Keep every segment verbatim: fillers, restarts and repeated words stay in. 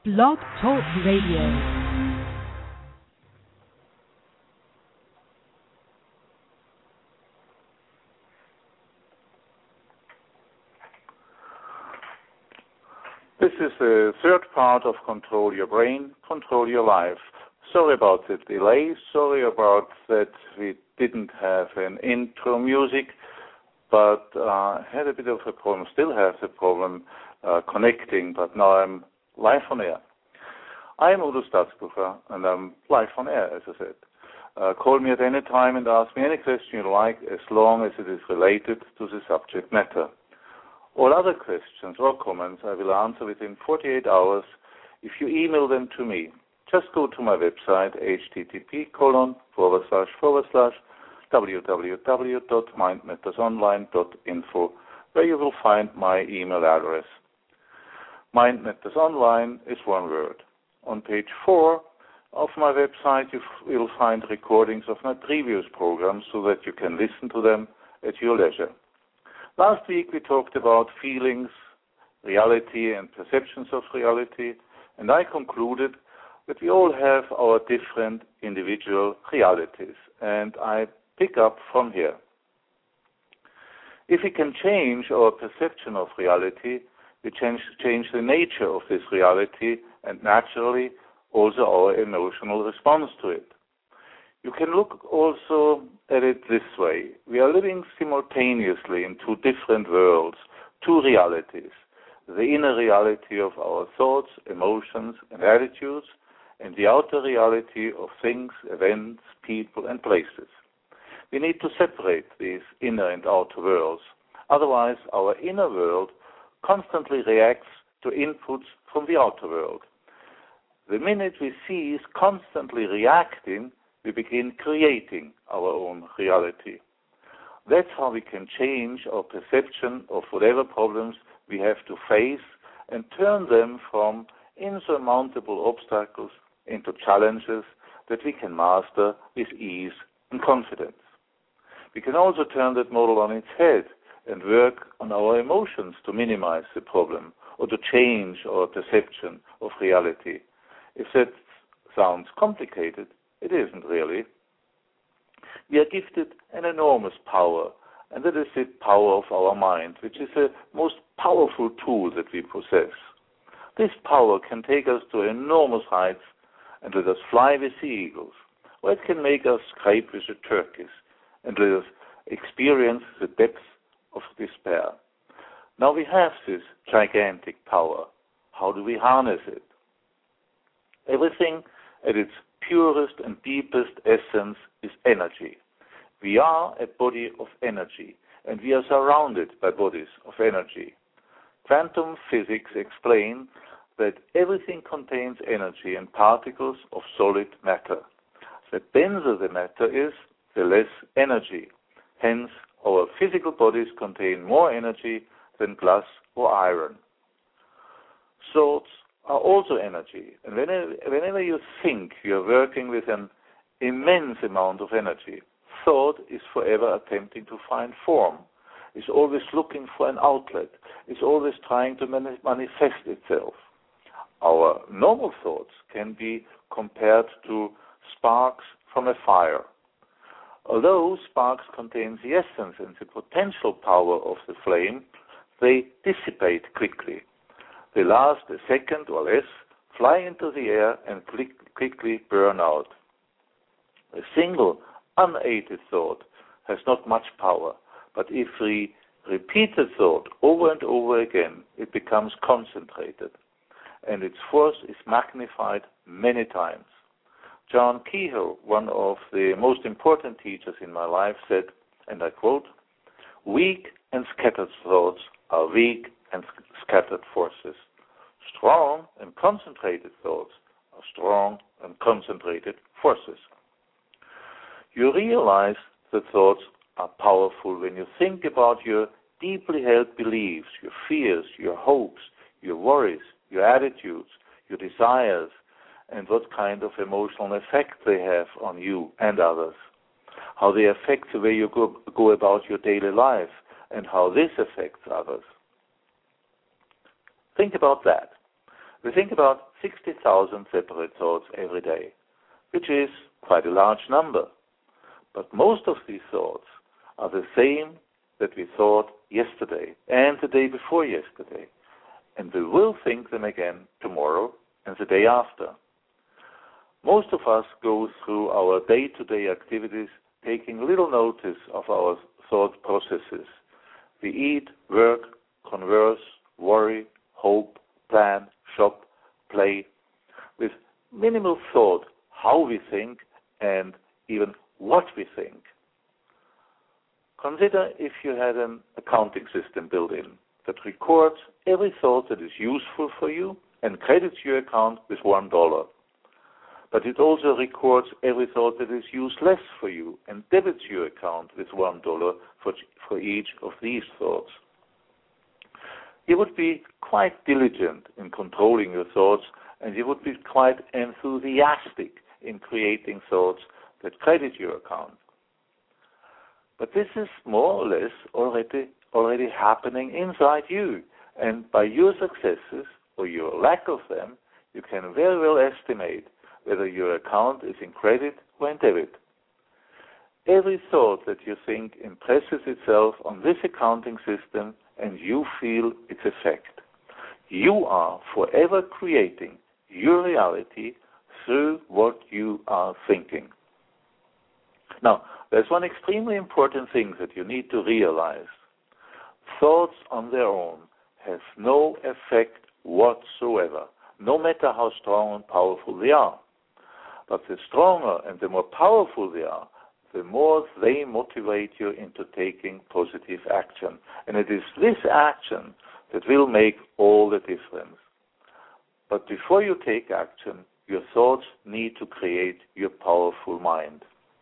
Blog Talk Radio. This is the third part of Control Your Brain, Control Your Life. Sorry about the delay, sorry about that we didn't have an intro music, but I uh, had a bit of a problem, still have the problem uh, connecting, but now I'm live on air. I'm Udo Statzbucher, and I'm live on air, as I said. Uh, call me at any time and ask me any question you like, as long as it is related to the subject matter. All other questions or comments I will answer within forty-eight hours if you email them to me. Just go to my website, http colon forward slash forward slash www.mindmattersonline.info, where you will find my email address. Mind Matters Online is one word. On page four of my website, you will find recordings of my previous programs so that you can listen to them at your leisure. Last week we talked about feelings, reality, and perceptions of reality, and I concluded that we all have our different individual realities, and I pick up from here. If we can change our perception of reality, we change, change the nature of this reality and naturally also our emotional response to it. You can look also at it this way. We are living simultaneously in two different worlds, two realities. The inner reality of our thoughts, emotions, and attitudes, and the outer reality of things, events, people, and places. We need to separate these inner and outer worlds. Otherwise, our inner world constantly reacts to inputs from the outer world. The minute we cease constantly reacting, we begin creating our own reality. That's how we can change our perception of whatever problems we have to face and turn them from insurmountable obstacles into challenges that we can master with ease and confidence. We can also turn that model on its head and work on our emotions to minimize the problem or to change our perception of reality. If that sounds complicated, it isn't really. We are gifted an enormous power, and that is the power of our mind, which is the most powerful tool that we possess. This power can take us to enormous heights and let us fly with the eagles, or it can make us scrape with the turkeys and let us experience the depths of despair. Now we have this gigantic power. How do we harness it? Everything at its purest and deepest essence is energy. We are a body of energy, and we are surrounded by bodies of energy. Quantum physics explain that everything contains energy and particles of solid matter. The denser the matter is, the less energy. Hence, our physical bodies contain more energy than glass or iron. Thoughts are also energy, and whenever, whenever you think you are working with an immense amount of energy, thought is forever attempting to find form, is always looking for an outlet, is always trying to mani- manifest itself. Our normal thoughts can be compared to sparks from a fire. Although sparks contain the essence and the potential power of the flame, they dissipate quickly. They last a second or less, fly into the air, and click, quickly burn out. A single, unaided thought has not much power, but if we repeat the thought over and over again, it becomes concentrated, and its force is magnified many times. John Kehoe, one of the most important teachers in my life, said, and I quote, "Weak and scattered thoughts are weak and scattered forces. Strong and concentrated thoughts are strong and concentrated forces." You realize that thoughts are powerful when you think about your deeply held beliefs, your fears, your hopes, your worries, your attitudes, your desires, and what kind of emotional effect they have on you and others, how they affect the way you go, go about your daily life, and how this affects others. Think about that. We think about sixty thousand separate thoughts every day, which is quite a large number. But most of these thoughts are the same that we thought yesterday and the day before yesterday. And we will think them again tomorrow and the day after. Most of us go through our day-to-day activities taking little notice of our thought processes. We eat, work, converse, worry, hope, plan, shop, play, with minimal thought how we think and even what we think. Consider if you had an accounting system built in that records every thought that is useful for you and credits your account with one dollar. But it also records every thought that is useless for you and debits your account with one dollar for, for each of these thoughts. You would be quite diligent in controlling your thoughts, and you would be quite enthusiastic in creating thoughts that credit your account. But this is more or less already already happening inside you, and by your successes or your lack of them, you can very well estimate whether your account is in credit or in debit. Every thought that you think impresses itself on this accounting system, and you feel its effect. You are forever creating your reality through what you are thinking. Now, there's one extremely important thing that you need to realize. Thoughts on their own have no effect whatsoever, no matter how strong and powerful they are. But the stronger and the more powerful they are, the more they motivate you into taking positive action. And it is this action that will make all the difference. But before you take action, your thoughts need to create your powerful mind.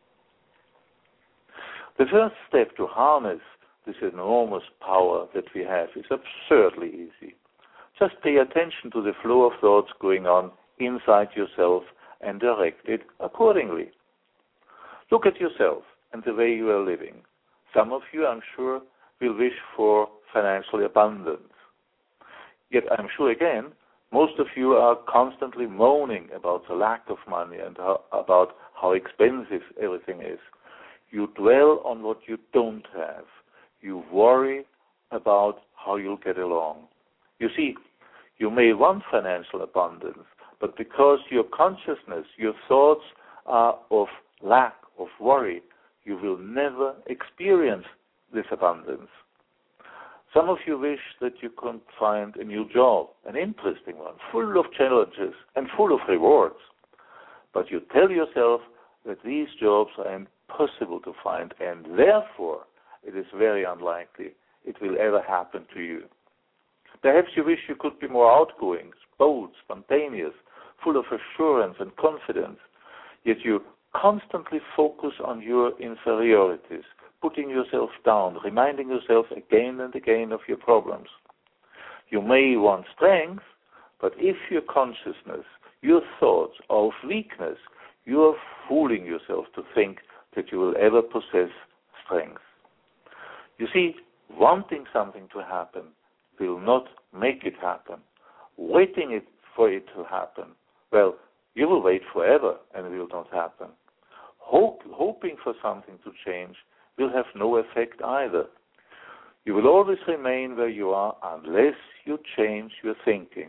The first step to harness this enormous power that we have is absurdly easy. Just pay attention to the flow of thoughts going on inside yourself and direct it accordingly. Look at yourself and the way you are living. Some of you, I'm sure, will wish for financial abundance. Yet I'm sure, again, most of you are constantly moaning about the lack of money and how, about how expensive everything is. You dwell on what you don't have. You worry about how you'll get along. You see, you may want financial abundance, but because your consciousness, your thoughts are of lack, of worry, you will never experience this abundance. Some of you wish that you could find a new job, an interesting one, full of challenges and full of rewards. But you tell yourself that these jobs are impossible to find, and therefore it is very unlikely it will ever happen to you. Perhaps you wish you could be more outgoing, bold, spontaneous, full of assurance and confidence, yet you constantly focus on your inferiorities, putting yourself down, reminding yourself again and again of your problems. You may want strength, but if your consciousness, your thoughts are of weakness, you are fooling yourself to think that you will ever possess strength. You see, wanting something to happen will not make it happen. Waiting it for it to happen, well, you will wait forever and it will not happen. Hope, hoping for something to change will have no effect either. You will always remain where you are unless you change your thinking.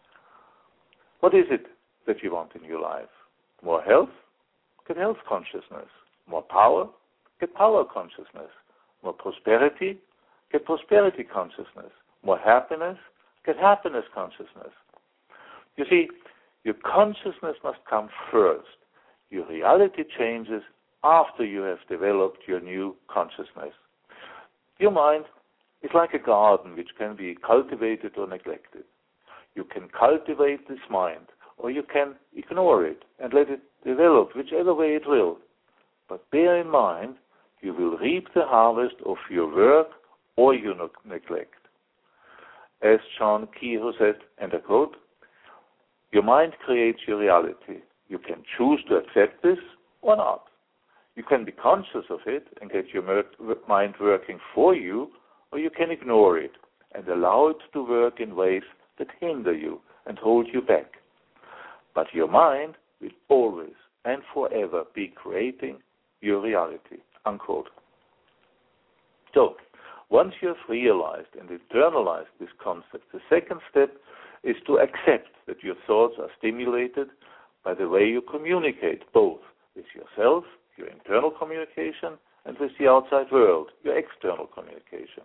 What is it that you want in your life? More health? Get health consciousness. More power? Get power consciousness. More prosperity? Get prosperity consciousness. More happiness? Get happiness consciousness. You see, your consciousness must come first. Your reality changes after you have developed your new consciousness. Your mind is like a garden which can be cultivated or neglected. You can cultivate this mind, or you can ignore it and let it develop whichever way it will. But bear in mind, you will reap the harvest of your work or your neglect. As John Kehoe said, and I quote, "Your mind creates your reality. You can choose to accept this or not. You can be conscious of it and get your mind working for you, or you can ignore it and allow it to work in ways that hinder you, and hold you back. But your mind will always and forever be creating your reality, unquote. So, once you have realized and internalized this concept, the second step is to accept that your thoughts are stimulated by the way you communicate, both with yourself, your internal communication, and with the outside world, your external communication.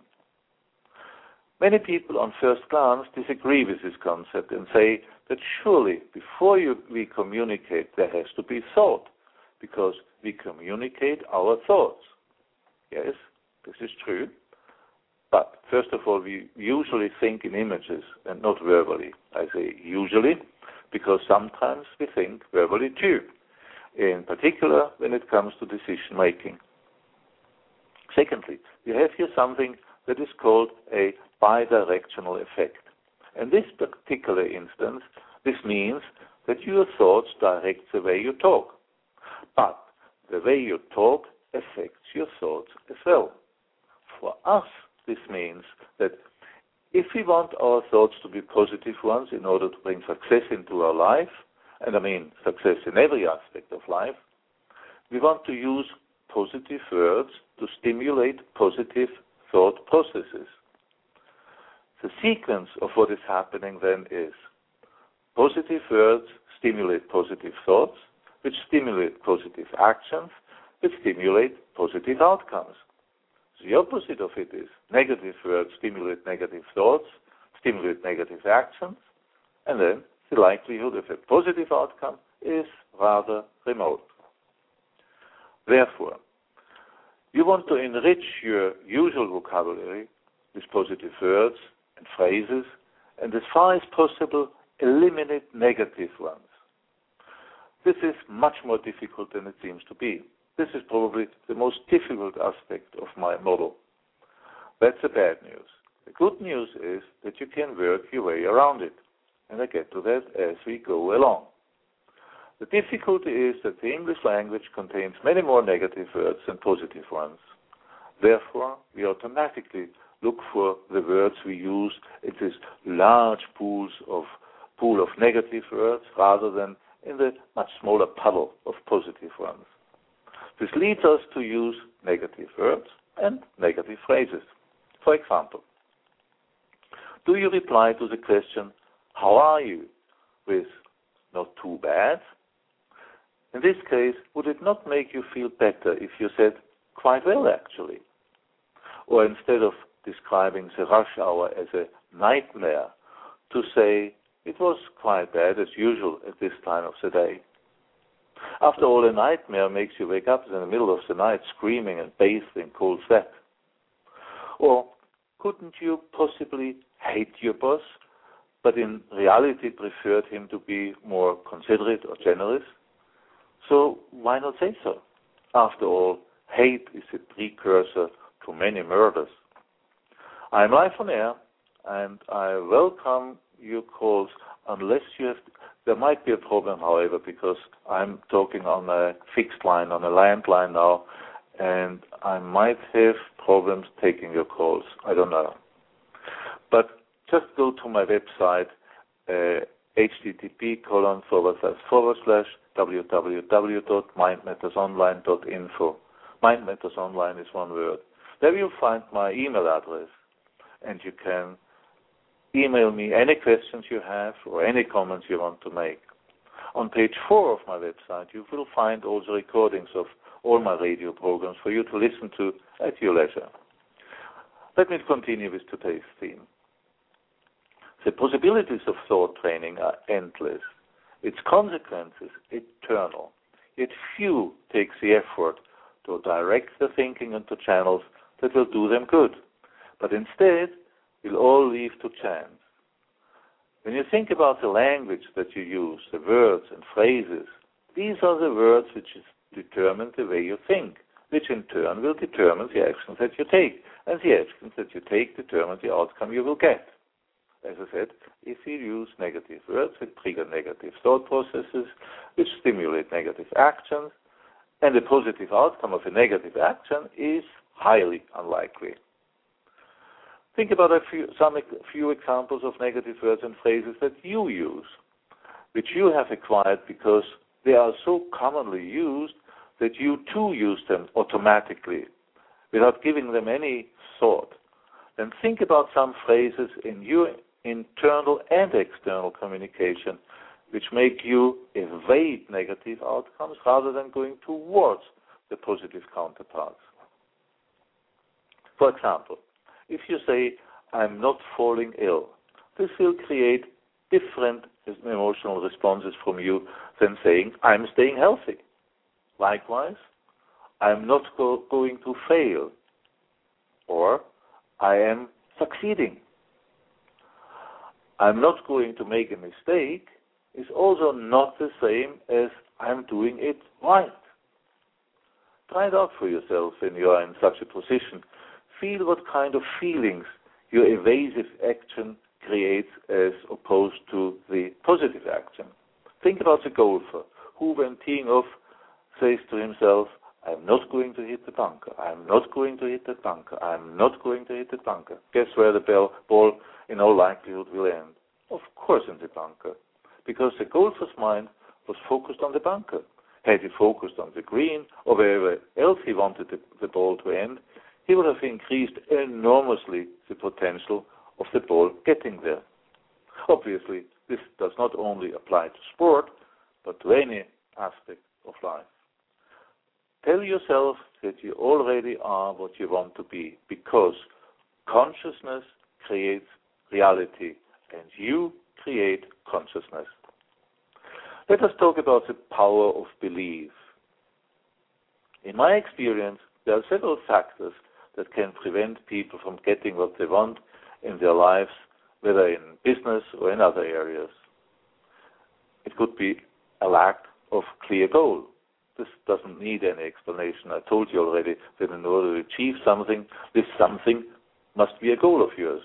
Many people on first glance disagree with this concept and say that surely before you, we communicate there has to be thought, because we communicate our thoughts. Yes, this is true. But first of all, we usually think in images and not verbally. I say usually because sometimes we think verbally too, in particular when it comes to decision making. Secondly, we have here something that is called a bidirectional effect. In this particular instance, this means that your thoughts direct the way you talk. But the way you talk affects your thoughts as well. For us, this means that if we want our thoughts to be positive ones in order to bring success into our life, and I mean success in every aspect of life, we want to use positive words to stimulate positive thought processes. The sequence of what is happening then is positive words stimulate positive thoughts, which stimulate positive actions, which stimulate positive outcomes. The opposite of it is negative words stimulate negative thoughts, stimulate negative actions, and then the likelihood of a positive outcome is rather remote. Therefore, you want to enrich your usual vocabulary with positive words and phrases, and as far as possible, eliminate negative ones. This is much more difficult than it seems to be. This is probably the most difficult aspect of my model. That's the bad news. The good news is that you can work your way around it, and I get to that as we go along. The difficulty is that the English language contains many more negative words than positive ones. Therefore, we automatically look for the words we use in this large pools of pool of negative words rather than in the much smaller puddle of positive ones. This leads us to use negative words and negative phrases. For example, do you reply to the question, how are you, with not too bad? In this case, would it not make you feel better if you said, quite well actually? Or instead of describing the rush hour as a nightmare, to say, it was quite bad as usual at this time of the day. After all, a nightmare makes you wake up in the middle of the night screaming and bathed in cold sweat. Or couldn't you possibly hate your boss, but in reality preferred him to be more considerate or generous? So why not say so? After all, hate is a precursor to many murders. I'm live on air, and I welcome your calls unless you have... There might be a problem, however, because I'm talking on a fixed line, on a landline now, and I might have problems taking your calls. I don't know. But just go to my website, uh, http colon forward slash forward slash www dot mindmattersonline dot info. Mindmattersonline is one word. There you'll find my email address, and you can email me any questions you have or any comments you want to make. On page four of my website, you will find all the recordings of all my radio programs for you to listen to at your leisure. Let me continue with today's theme. The possibilities of thought training are endless. Its consequences eternal. Yet few take the effort to direct the thinking into channels that will do them good, but instead will all leave to chance. When you think about the language that you use, the words and phrases, these are the words which determine the way you think, which in turn will determine the actions that you take, and the actions that you take determine the outcome you will get. As I said, if you use negative words, it trigger negative thought processes, which stimulate negative actions, and the positive outcome of a negative action is highly unlikely. Think about a few, some few examples of negative words and phrases that you use, which you have acquired because they are so commonly used that you too use them automatically without giving them any thought. Then think about some phrases in your internal and external communication which make you evade negative outcomes rather than going towards the positive counterparts. For example, if you say, I'm not falling ill, this will create different emotional responses from you than saying, I'm staying healthy. Likewise, I'm not go- going to fail, or I am succeeding. I'm not going to make a mistake is also not the same as I'm doing it right. Try it out for yourself when you are in such a position. Feel what kind of feelings your evasive action creates as opposed to the positive action. Think about the golfer who, when teeing off, says to himself, I'm not going to hit the bunker. I'm not going to hit the bunker. I'm not going to hit the bunker. Guess where the ball, ball in all likelihood will end? Of course in the bunker. Because the golfer's mind was focused on the bunker. Had he focused on the green or wherever else he wanted the, the ball to end, he would have increased enormously the potential of the ball getting there. Obviously, this does not only apply to sport, but to any aspect of life. Tell yourself that you already are what you want to be, because consciousness creates reality, and you create consciousness. Let us talk about the power of belief. In my experience, there are several factors that can prevent people from getting what they want in their lives, whether in business or in other areas. It could be a lack of clear goal. This doesn't need any explanation. I told you already that in order to achieve something, this something must be a goal of yours.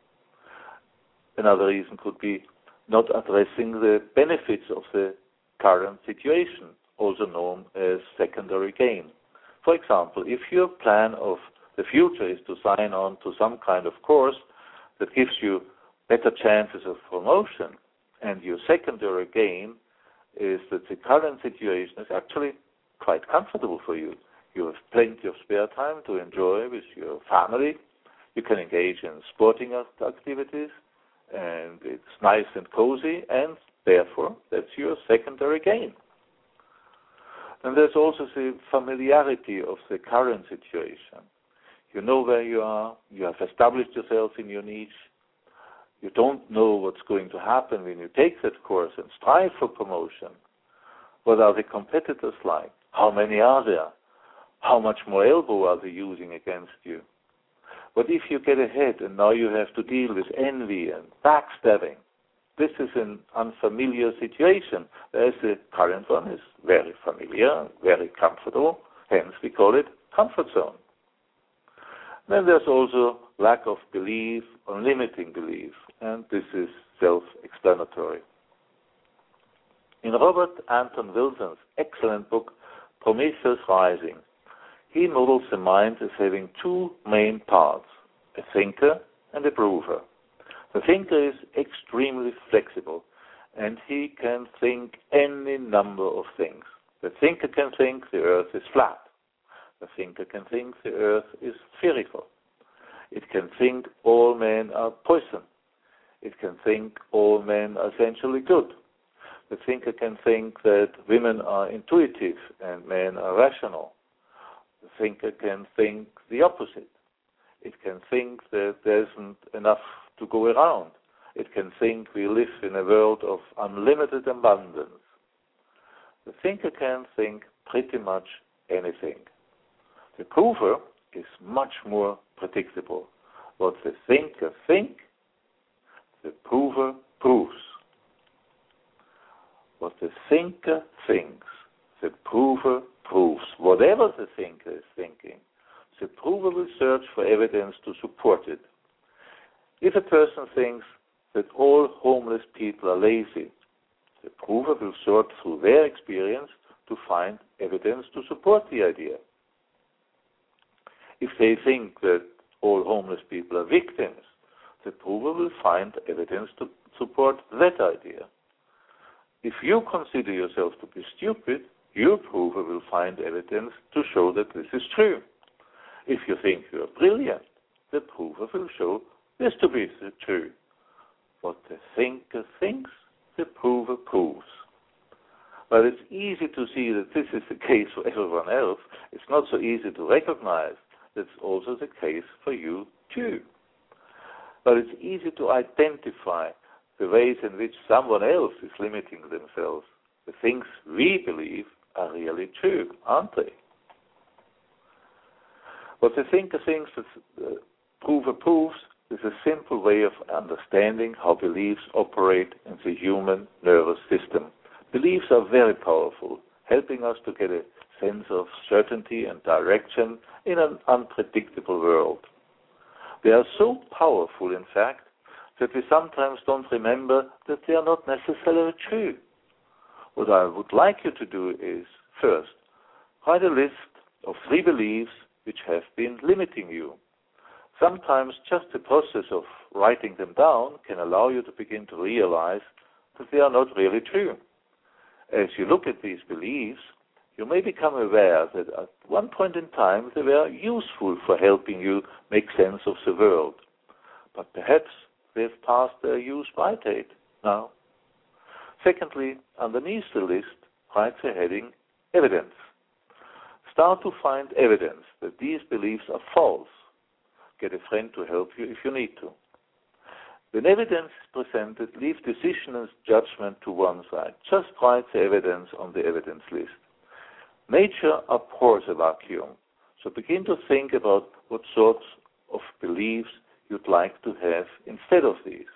Another reason could be not addressing the benefits of the current situation, also known as secondary gain. For example, if your plan of the future is to sign on to some kind of course that gives you better chances of promotion, and your secondary gain is that the current situation is actually quite comfortable for you. You have plenty of spare time to enjoy with your family. You can engage in sporting activities, and it's nice and cozy, and therefore that's your secondary gain. And there's also the familiarity of the current situation. You know where you are, you have established yourself in your niche, you don't know what's going to happen when you take that course and strive for promotion. What are the competitors like? How many are there? How much more elbow are they using against you? But if you get ahead and now you have to deal with envy and backstabbing, this is an unfamiliar situation, whereas the current one is very familiar, very comfortable, hence we call it comfort zone. Then there's also lack of belief or limiting belief, and this is self-explanatory. In Robert Anton Wilson's excellent book, Prometheus Rising, he models the mind as having two main parts, a thinker and a prover. The thinker is extremely flexible, and he can think any number of things. The thinker can think the earth is flat. The thinker can think the earth is spherical. It can think all men are poison. It can think all men are essentially good. The thinker can think that women are intuitive and men are rational. The thinker can think the opposite. It can think that there isn't enough to go around. It can think we live in a world of unlimited abundance. The thinker can think pretty much anything. The prover is much more predictable. What the thinker thinks, the prover proves. What the thinker thinks, the prover proves. Whatever the thinker is thinking, the prover will search for evidence to support it. If a person thinks that all homeless people are lazy, the prover will sort through their experience to find evidence to support the idea. If they think that all homeless people are victims, the prover will find evidence to support that idea. If you consider yourself to be stupid, your prover will find evidence to show that this is true. If you think you are brilliant, the prover will show this to be true. What the thinker thinks, the prover proves. While it's easy to see that this is the case for everyone else, it's not so easy to recognize that's also the case for you too. But it's easy to identify the ways in which someone else is limiting themselves. The things we believe are really true, aren't they? What the thinker thinks that the prover proves is a simple way of understanding how beliefs operate in the human nervous system. Beliefs are very powerful, helping us to get a sense of certainty and direction in an unpredictable world. They are so powerful, in fact, that we sometimes don't remember that they are not necessarily true. What I would like you to do is, first, write a list of three beliefs which have been limiting you. Sometimes just the process of writing them down can allow you to begin to realize that they are not really true. As you look at these beliefs, you may become aware that at one point in time they were useful for helping you make sense of the world. But perhaps they've passed their use-by date now. Secondly, underneath the list, write the heading Evidence. Start to find evidence that these beliefs are false. Get a friend to help you if you need to. When evidence is presented, leave decision and judgment to one side. Just write the evidence on the evidence list. Nature abhors a vacuum, so begin to think about what sorts of beliefs you'd like to have instead of these.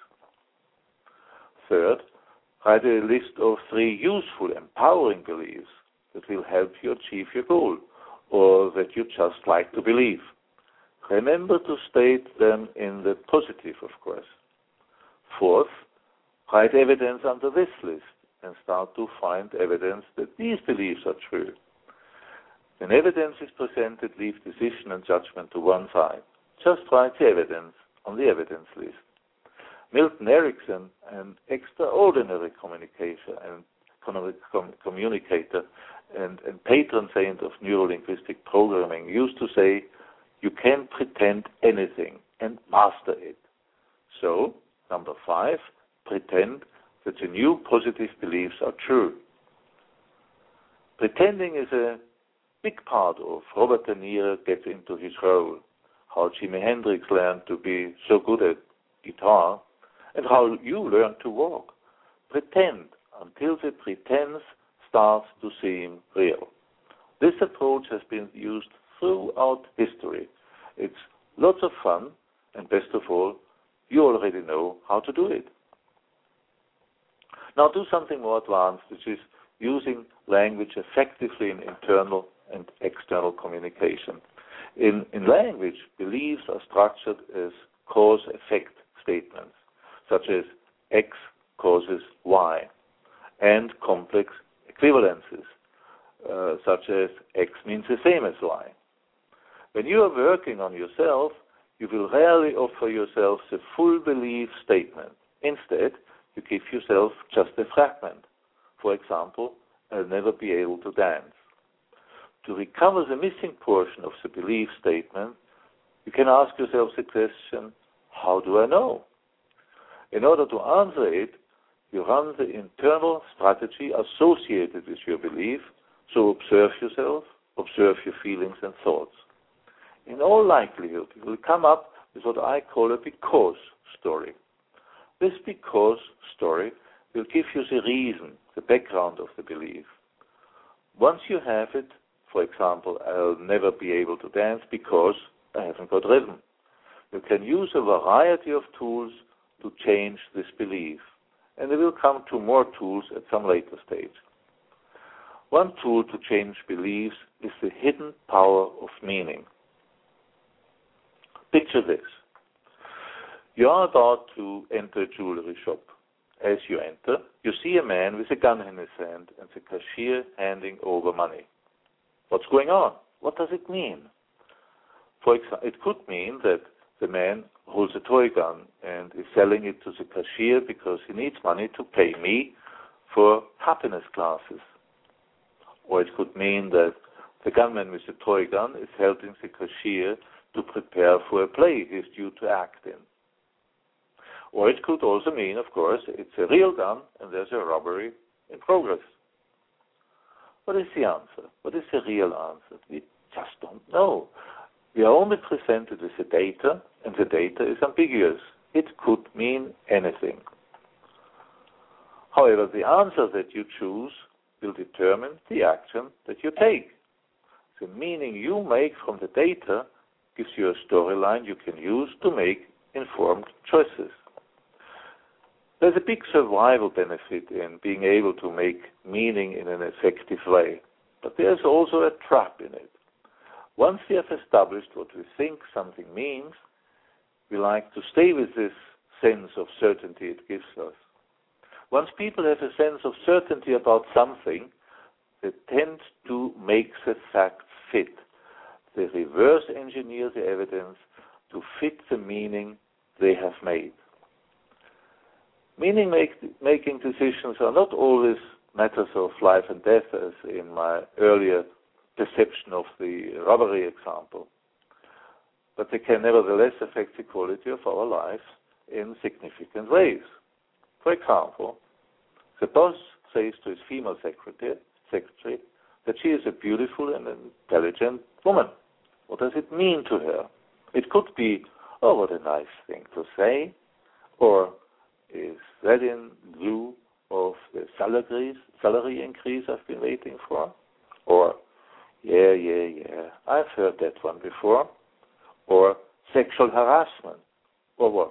Third, write a list of three useful, empowering beliefs that will help you achieve your goal, or that you just like to believe. Remember to state them in the positive, of course. Fourth, write evidence under this list and start to find evidence that these beliefs are true. When evidence is presented, leave decision and judgment to one side. Just write the evidence on the evidence list. Milton Erickson, an extraordinary communicator and communicator and, and patron saint of neurolinguistic programming, used to say, you can pretend anything and master it. So, number five, pretend that the new positive beliefs are true. Pretending is a big part of Robert De Niro gets into his role, how Jimi Hendrix learned to be so good at guitar, and how you learn to walk. Pretend until the pretense starts to seem real. This approach has been used throughout history. It's lots of fun, and best of all, you already know how to do it. Now do something more advanced, which is using language effectively in internal and external communication. In, in language, beliefs are structured as cause-effect statements, such as X causes Y, and complex equivalences, uh, such as X means the same as Y. When you are working on yourself, you will rarely offer yourself the full belief statement. Instead, you give yourself just a fragment. For example, I'll never be able to dance. To recover the missing portion of the belief statement, you can ask yourself the question, how do I know? In order to answer it, you run the internal strategy associated with your belief, so observe yourself, observe your feelings and thoughts. In all likelihood, you will come up with what I call a because story. This because story will give you the reason, the background of the belief. Once you have it, for example, I'll never be able to dance because I haven't got rhythm. You can use a variety of tools to change this belief, and there will come to more tools at some later stage. One tool to change beliefs is the hidden power of meaning. Picture this. You are about to enter a jewelry shop. As you enter, you see a man with a gun in his hand and the cashier handing over money. What's going on? What does it mean? For example, it could mean that the man holds a toy gun and is selling it to the cashier because he needs money to pay me for happiness classes. Or it could mean that the gunman with the toy gun is helping the cashier to prepare for a play he's due to act in. Or it could also mean, of course, it's a real gun and there's a robbery in progress. What is the answer? What is the real answer? We just don't know. We are only presented with the data, and the data is ambiguous. It could mean anything. However, the answer that you choose will determine the action that you take. The meaning you make from the data gives you a storyline you can use to make informed choices. There's a big survival benefit in being able to make meaning in an effective way, but there's also a trap in it. Once we have established what we think something means, we like to stay with this sense of certainty it gives us. Once people have a sense of certainty about something, they tend to make the facts fit. They reverse engineer the evidence to fit the meaning they have made. Meaning make, making decisions are not always matters of life and death, as in my earlier perception of the robbery example, but they can nevertheless affect the quality of our lives in significant ways. For example, the boss says to his female secretary, secretary that she is a beautiful and intelligent woman. What does it mean to her? It could be, oh, what a nice thing to say, or is that in lieu of the salary, salary increase I've been waiting for? Or, yeah, yeah, yeah, I've heard that one before. Or sexual harassment, or what?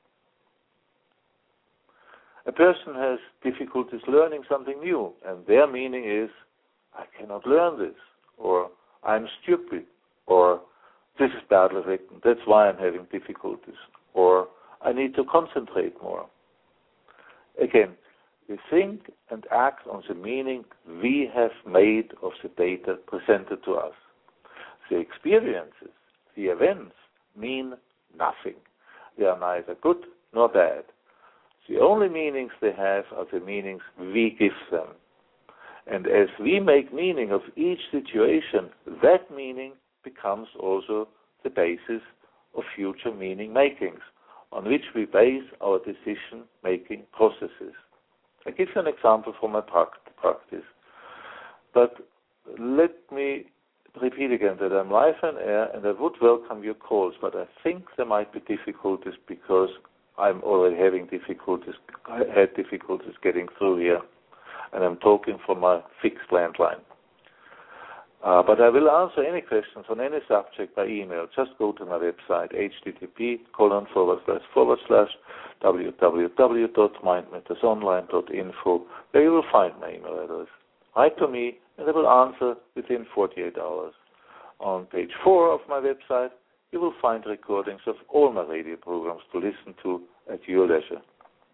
A person has difficulties learning something new, and their meaning is, I cannot learn this, or I'm stupid, or this is badly written, that's why I'm having difficulties, or I need to concentrate more. Again, we think and act on the meaning we have made of the data presented to us. The experiences, the events, mean nothing. They are neither good nor bad. The only meanings they have are the meanings we give them. And as we make meaning of each situation, that meaning becomes also the basis of future meaning makings, on which we base our decision-making processes. I give you an example from my practice, but let me repeat again that I'm live on air and I would welcome your calls, but I think there might be difficulties because I'm already having difficulties, I had difficulties getting through here, and I'm talking from my fixed landline. Uh, but I will answer any questions on any subject by email. Just go to my website, http colon forward slash forward slash www dot mindmattersonline dot info, where you will find my email address. Write to me, and I will answer within forty-eight hours. On page four of my website, you will find recordings of all my radio programs to listen to at your leisure.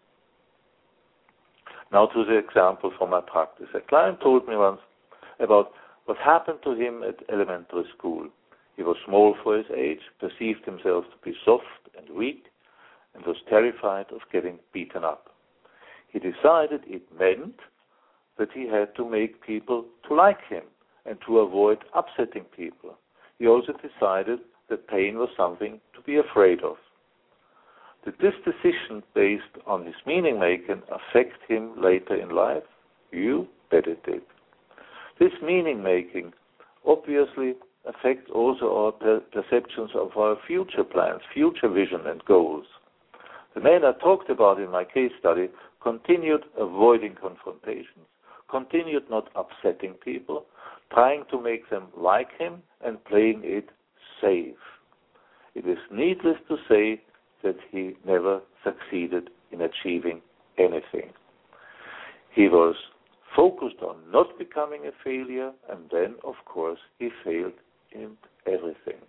Now to the example from my practice. A client told me once about what happened to him at elementary school. He was small for his age, perceived himself to be soft and weak, and was terrified of getting beaten up. He decided it meant that he had to make people to like him and to avoid upsetting people. He also decided that pain was something to be afraid of. Did this decision based on his meaning making affect him later in life? You bet it did. This meaning making obviously affects also our per- perceptions of our future plans, future vision and goals. The man I talked about in my case study continued avoiding confrontations, continued not upsetting people, trying to make them like him and playing it safe. It is needless to say that he never succeeded in achieving anything. He was focused on not becoming a failure, and then, of course, he failed in everything.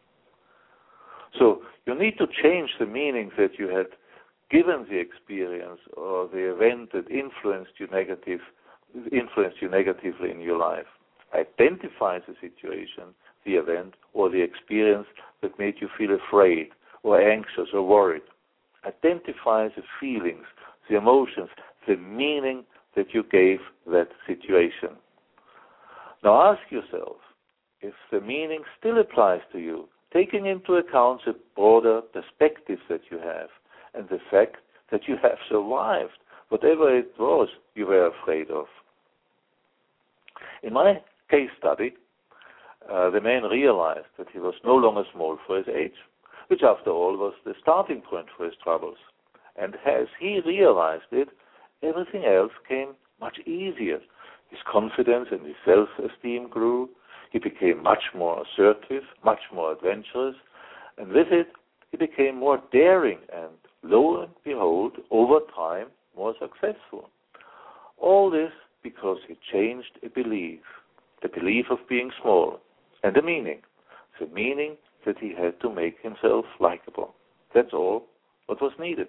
So you need to change the meaning that you had given the experience or the event that influenced you negative, influenced you negatively in your life. Identify the situation, the event, or the experience that made you feel afraid or anxious or worried. Identify the feelings, the emotions, the meaning that you gave that situation. Now ask yourself if the meaning still applies to you, taking into account the broader perspective that you have and the fact that you have survived whatever it was you were afraid of. In my case study, uh, the man realized that he was no longer small for his age, which after all was the starting point for his troubles. And as he realized it, everything else came much easier. His confidence and his self-esteem grew. He became much more assertive, much more adventurous, and with it, he became more daring and, lo and behold, over time, more successful. All this because he changed a belief, the belief of being small, and the meaning, the meaning that he had to make himself likable. That's all what was needed.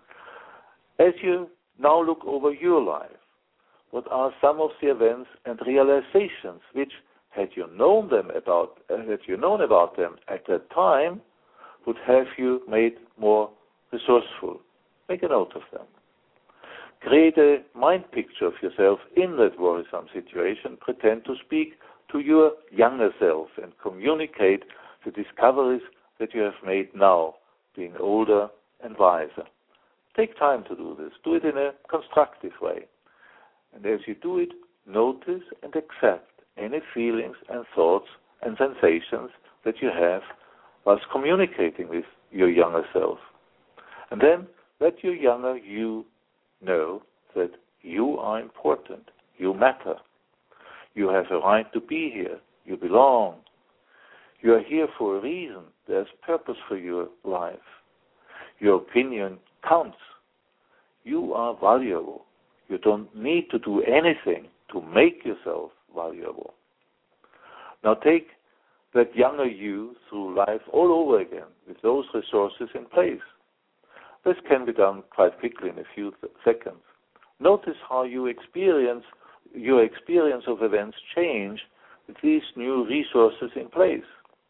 As you now look over your life, what are some of the events and realizations which, had you known them about, uh, had you known about them at that time, would have you made more resourceful? Make a note of them. Create a mind picture of yourself in that worrisome situation. Pretend to speak to your younger self and communicate the discoveries that you have made now, being older and wiser. Take time to do this. Do it in a constructive way. And as you do it, notice and accept any feelings and thoughts and sensations that you have whilst communicating with your younger self. And then let your younger you know that you are important, you matter. You have a right to be here, you belong. You are here for a reason, there's purpose for your life. Your opinion counts. You are valuable. You don't need to do anything to make yourself valuable. Now take that younger you through life all over again with those resources in place. This can be done quite quickly in a few th- seconds. Notice how you experience, your experience of events change with these new resources in place.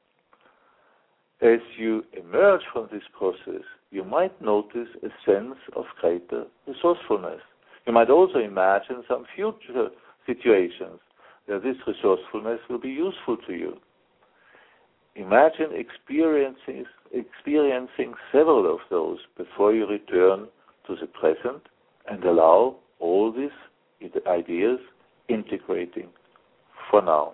As you emerge from this process, you might notice a sense of greater resourcefulness. You might also imagine some future situations where this resourcefulness will be useful to you. Imagine experiencing, experiencing several of those before you return to the present and allow all these ideas integrating for now.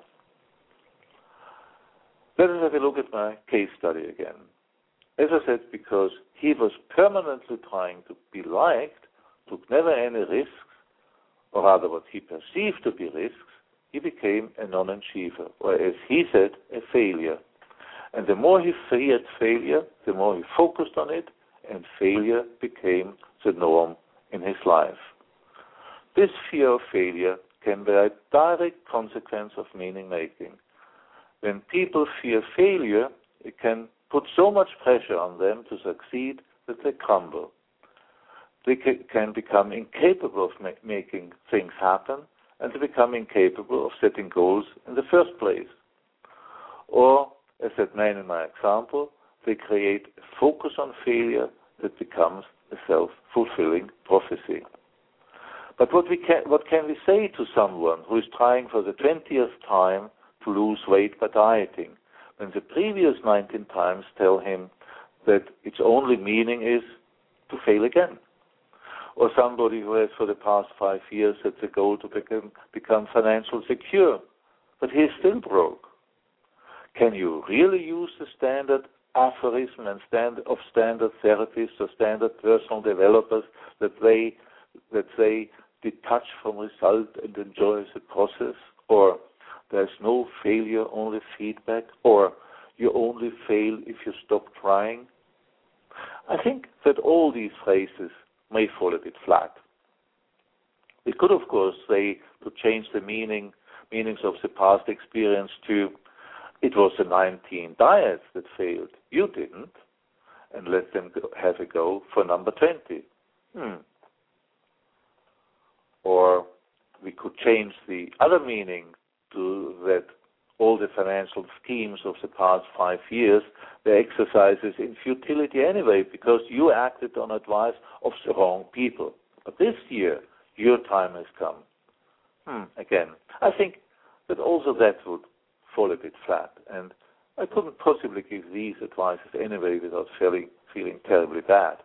Let us have a look at my case study again. As I said, because he was permanently trying to be liked, took never any risks, or rather what he perceived to be risks, he became a non-achiever, or as he said, a failure. And the more he feared failure, the more he focused on it, and failure became the norm in his life. This fear of failure can be a direct consequence of meaning-making. When people fear failure, it can put so much pressure on them to succeed that they crumble. They can become incapable of ma- making things happen, and they become incapable of setting goals in the first place. Or, as that man in my example, they create a focus on failure that becomes a self-fulfilling prophecy. But what, we can, what can we say to someone who is trying for the twentieth time to lose weight by dieting, when the previous nineteen times tell him that its only meaning is to fail again? Or somebody who has for the past five years set the goal to become, become financially secure, but he is still broke. Can you really use the standard aphorism and stand, of standard therapists or standard personal developers that they that they detach from result and enjoy the process? Or there's no failure, only feedback? Or you only fail if you stop trying? I think that all these phrases may fall a bit flat. We could, of course, say to change the meaning meanings of the past experience to it was the nineteen diets that failed, you didn't, and let them go, have a go for number twenty. Hmm. Or we could change the other meaning to that all the financial schemes of the past five years were exercises in futility anyway, because you acted on advice of the wrong people. But this year, your time has come. Hmm, again, I think that also that would fall a bit flat, and I couldn't possibly give these advices anyway without feeling, feeling terribly bad.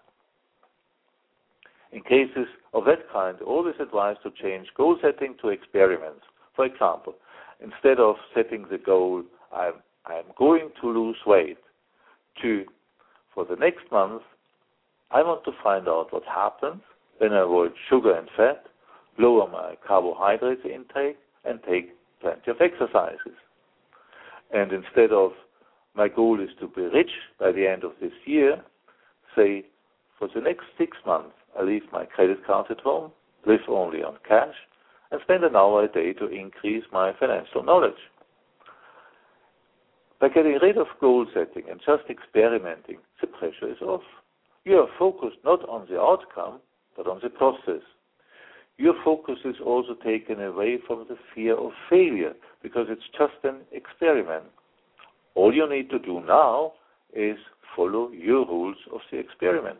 In cases of that kind, always advise to change goal setting to experiments. For example, instead of setting the goal, I'm, I'm going to lose weight, to, for the next month, I want to find out what happens when I avoid sugar and fat, lower my carbohydrates intake, and take plenty of exercises. And instead of my goal is to be rich by the end of this year, say, for the next six months, I leave my credit card at home, live only on cash, and spend an hour a day to increase my financial knowledge. By getting rid of goal setting and just experimenting, the pressure is off. You are focused not on the outcome, but on the process. Your focus is also taken away from the fear of failure, because it's just an experiment. All you need to do now is follow your rules of the experiment.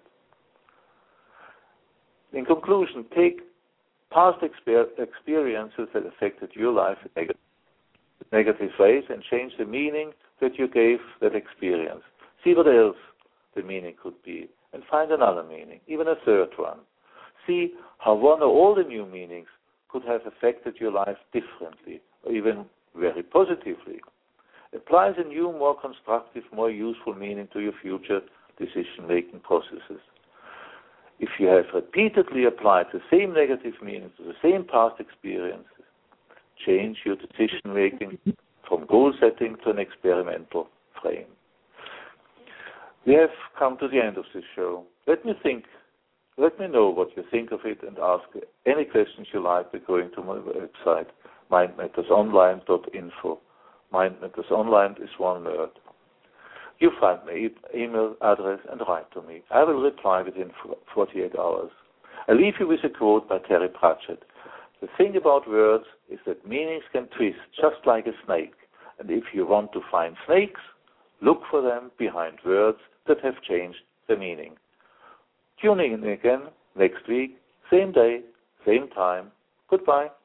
In conclusion, take past exper- experiences that affected your life in negative, negative ways and change the meaning that you gave that experience. See what else the meaning could be, and find another meaning, even a third one. See how one or all the new meanings could have affected your life differently, or even very positively. Apply the new, more constructive, more useful meaning to your future decision-making processes. If you have repeatedly applied the same negative meaning to the same past experiences, change your decision-making from goal setting to an experimental frame. We have come to the end of this show. Let me think, let me know what you think of it, and ask any questions you like by going to my website, mind matters online dot info. Mind Matters Online is one word. You find my e- email address and write to me. I will reply within forty-eight hours. I leave you with a quote by Terry Pratchett. The thing about words is that meanings can twist just like a snake. And if you want to find snakes, look for them behind words that have changed the meaning. Tune in again next week, same day, same time. Goodbye.